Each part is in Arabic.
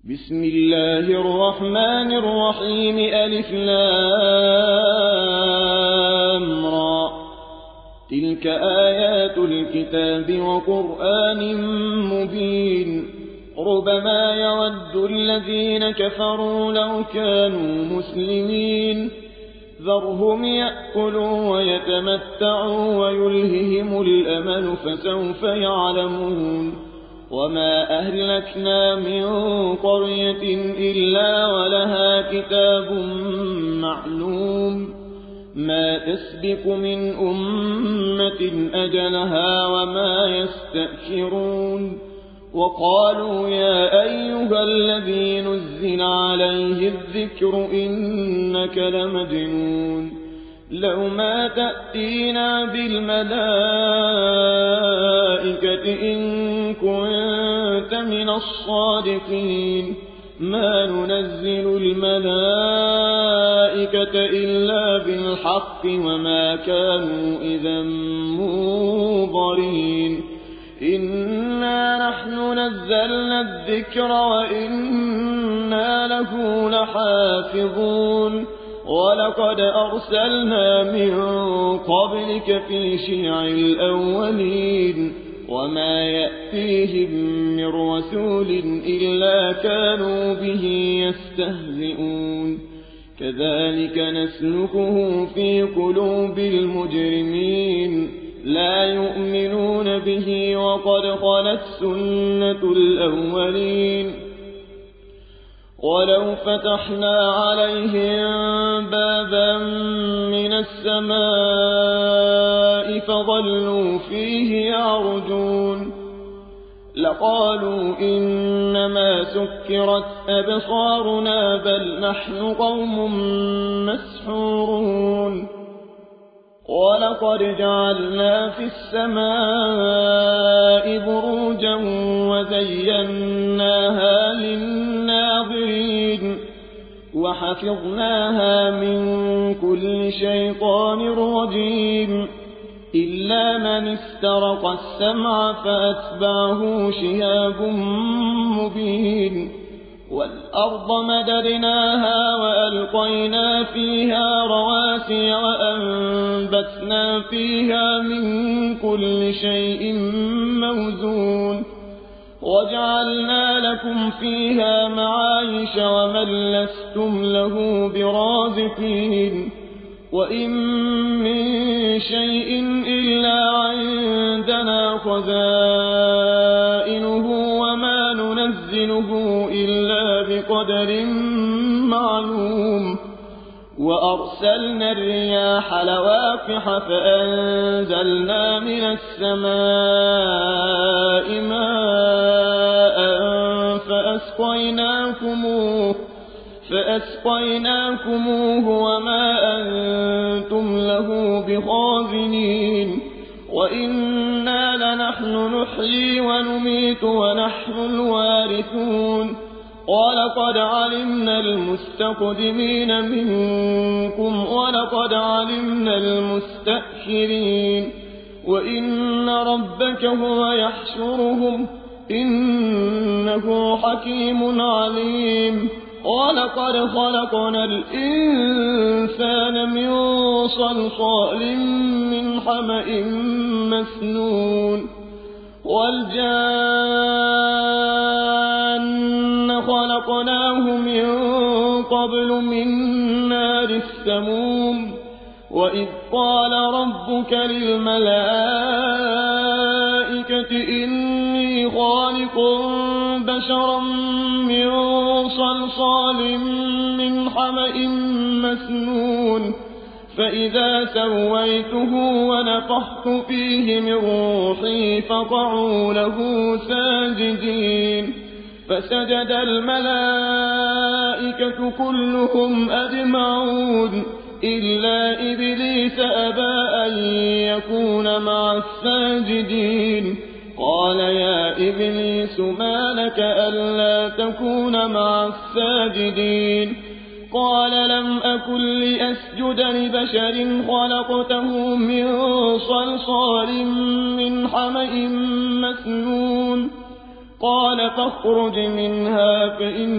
بسم الله الرحمن الرحيم ألف لام را تلك آيات الكتاب وقرآن مبين ربما يود الذين كفروا لو كانوا مسلمين ذرهم يأكلوا ويتمتعوا ويلههم الأمل فسوف يعلمون وما أهلكنا من قرية إلا ولها كتاب معلوم ما تسبق من أمة أجلها وما يستأخرون وقالوا يا أيها الذي نزل عليه الذكر إنك لمجنون لو ما تأتينا بالملائكة إن كنت من الصادقين ما ننزل الملائكة إلا بالحق وما كانوا إذا منظرين إنا نحن نزلنا الذكر وإنا له لحافظون ولقد أرسلنا من قبلك في شيع الأولين وما يأتيهم من رسول إلا كانوا به يستهزئون كذلك نسلكه في قلوب المجرمين لا يؤمنون به وقد خلت سنة الأولين ولو فتحنا عليهم بابا من السماء فظلوا فيه يعرجون لقالوا إنما سكرت أبصارنا بل نحن قوم مسحورون ولقد جعلنا في السماء بروجا وزيناها للناظرين وحفظناها من كل شيطان رجيم إلا من استرق السمع فأتبعه شهاب مبين والأرض مددناها وألقينا فيها رواسي وأنبتنا فيها من كل شيء موزون وجعلنا لكم فيها معايش ومن لستم له برازقين وإن من شيء إلا عندنا خزائنه وما ننزله إلا بقدر معلوم وأرسلنا الرياح لواقح فأنزلنا من السماء ماء فأسقيناكموه وما أنتم له بخازنين وإنا لنحن نحيي ونميت ونحن الوارثون ولقد علمنا المستقدمين منكم ولقد علمنا المستأخرين وإن ربك هو يحشرهم إنه حكيم عليم ولقد خلقنا الإنسان من صلصال من حمأ مسنون والجان خلقناه من قبل من نار السموم وإذ قال ربك للملائكة إني خالق بشرا من صلصال من حمأ مسنون فإذا سويته ونفخت فيه من روحي فقعوا له ساجدين فسجد الملائكة كلهم أجمعون إلا إبليس أبى أن يكون مع الساجدين قال يا إبليس ما لك ألا تكون مع الساجدين قال لم أكن لأسجد لبشر خلقته من صلصال من حمأ مسنون قال فاخرج منها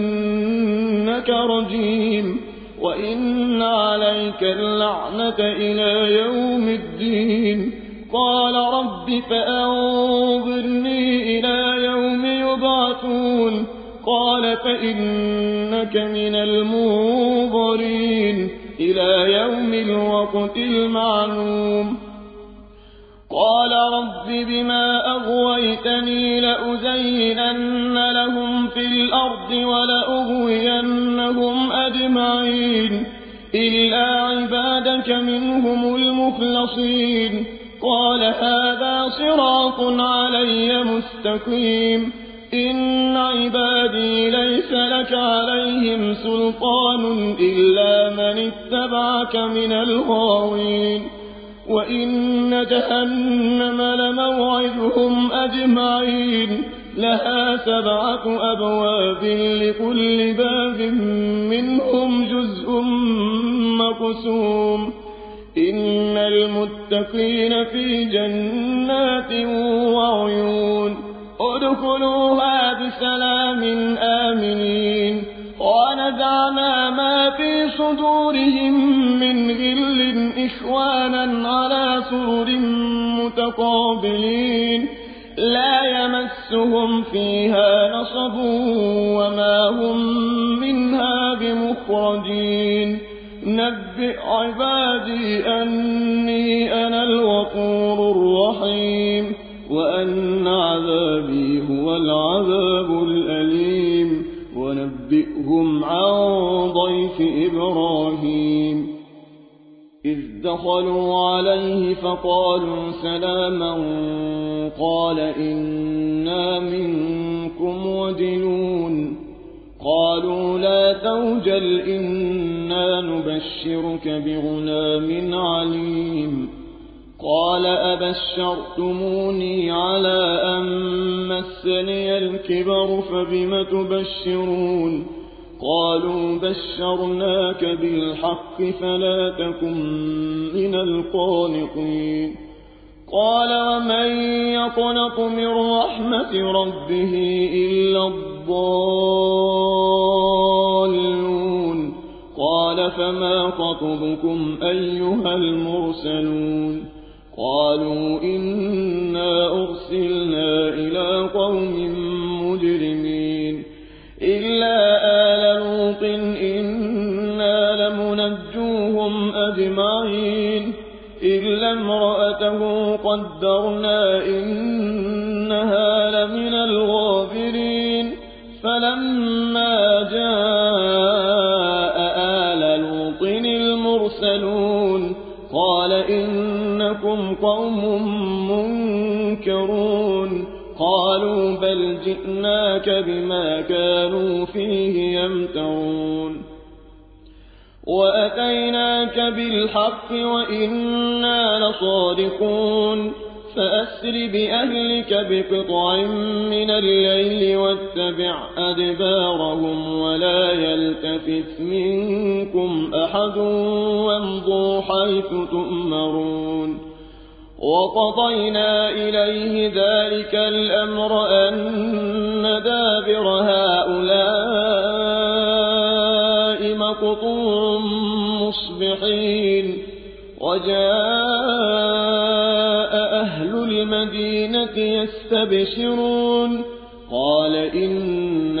فإنك رجيم وإن عليك اللعنة إلى يوم الدين قال رب فأنظرني إلى يوم يبعثون قال فإنك من المنظرين إلى يوم الوقت المعلوم قال رب بما أغويتني لأزينن لهم في الأرض ولأغوينهم أجمعين إلا عبادك منهم المخلصين قال هذا صراط علي مستقيم إن عبادي ليس لك عليهم سلطان إلا من اتبعك من الغاوين وإن جهنم لموعدهم أجمعين لها 7 أبواب لكل باب منهم جزء مقسوم إن المتقين في جنات وعيون ادخلوها بسلام آمنين ونزعنا ما في صدورهم من غل إخوانا على سرر متقابلين لا يمسهم فيها نصب وما هم منها بمخرجين نبئ عبادي أني أنا الغفور الرحيم وأن عذابي هو العذاب الأليم ونبئهم عن ضيف إبراهيم إذ دخلوا عليه فقالوا سلاما قال إنا منكم وجلون قالوا لا توجل إنا نبشرك بغلام عليم قال أبشرتموني على أن مسني الكبر فبم تبشرون قالوا بشرناك بالحق فلا تكن من القانطين قال ومن يقنط من رحمة ربه إلا الضالون قال فما خطبكم أيها المرسلون قالوا إنا أرسلنا إلى قوم مجرمين إلا آل لوط إنا لمنجوهم أجمعين إلا امرأته قدرنا إنها لمن الغابرين فلما جاء آل لوط المرسلون قال إنكم قوم منكرون قالوا بل جئناك بما كانوا فيه يمترون وأتيناك بالحق وإنا لصادقون فأسر بأهلك بقطع من الليل واتبع أدبارهم ولا يلتفت منكم أحد وامضوا حيث تؤمرون وقضينا إليه ذلك الأمر أن دابر هؤلاء مقطوع مصبحين وجاء أهل المدينة يستبشرون قال إن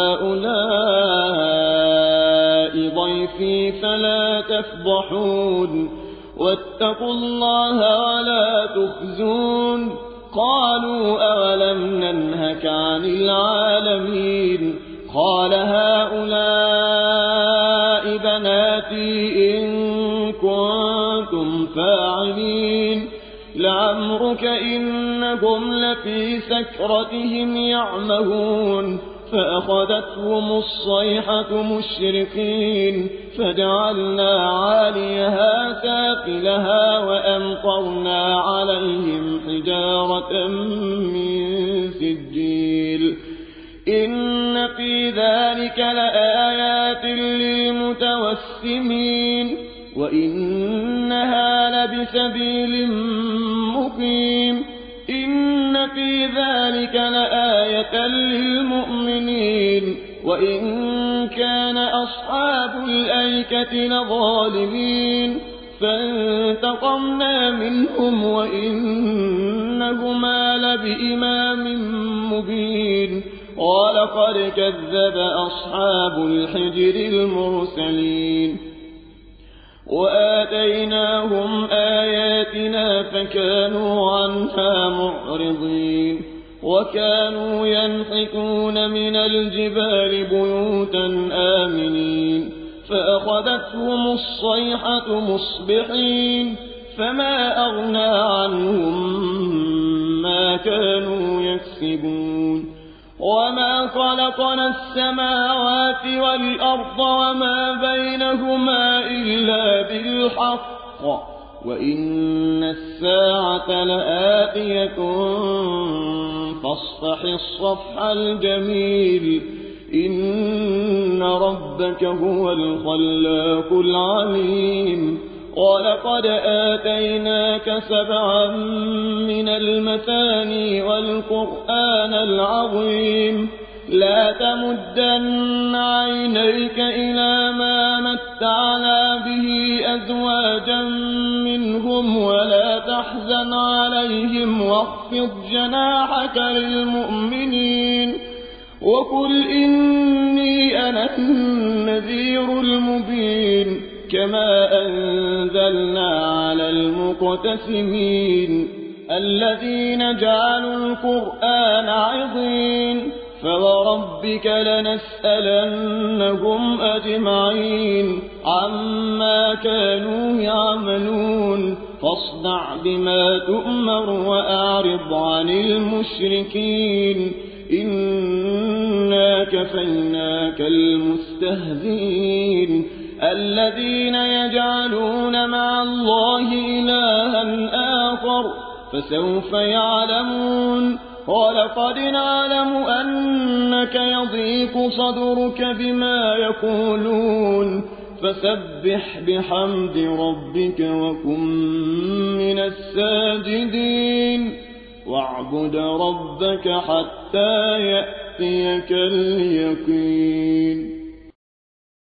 هؤلاء ضيفي فلا تفضحون واتقوا الله ولا تخزون قالوا أولم ننهك عن العالمين قال هؤلاء بناتي إن كنتم فاعلين لعمرك إنهم لفي سكرتهم يعمهون فأخذتهم الصيحة مشرقين فجعلنا عاليها سافلها وأمطرنا عليهم حجارة من سجيل إن في ذلك لآيات للمتوسمين وإنها لبسبيل مقيم إن في ذلك لآية وإن كان أصحاب الأيكة لظالمين فانتقمنا منهم وإنهما لبإمام مبين ولقد كذب أصحاب الحجر المرسلين وآتيناهم آياتنا فكانوا عنها معرضين وكانوا ينحتون من الجبال بيوتا آمنين فأخذتهم الصيحة مصبحين فما أغنى عنهم ما كانوا يكسبون وما خلقنا السماوات والأرض وما بينهما إلا بالحق وإن الساعة لآتية فاصفح الصفح الجميل إن ربك هو الخلاق العليم ولقد آتيناك 7 من المثاني والقرآن العظيم لا تمدن عينيك إلى ما متعنا به أزواجا منهم ولا تحزن عليهم واخفض جناحك للمؤمنين وقل إني أنا النذير المبين كما أنزلنا على المقتسمين الذين جعلوا القرآن عظيم فوربك لنسألنهم أجمعين عما كانوا يعملون فاصدع بما تؤمر وأعرض عن المشركين إنا كفيناك المستهزئين الذين يجعلون مع الله إلها آخر فسوف يعلمون ولقد نعلم أنك يضيق صدرك بما يقولون فسبح بحمد ربك وكن من الساجدين واعبد ربك حتى يأتيك اليقين.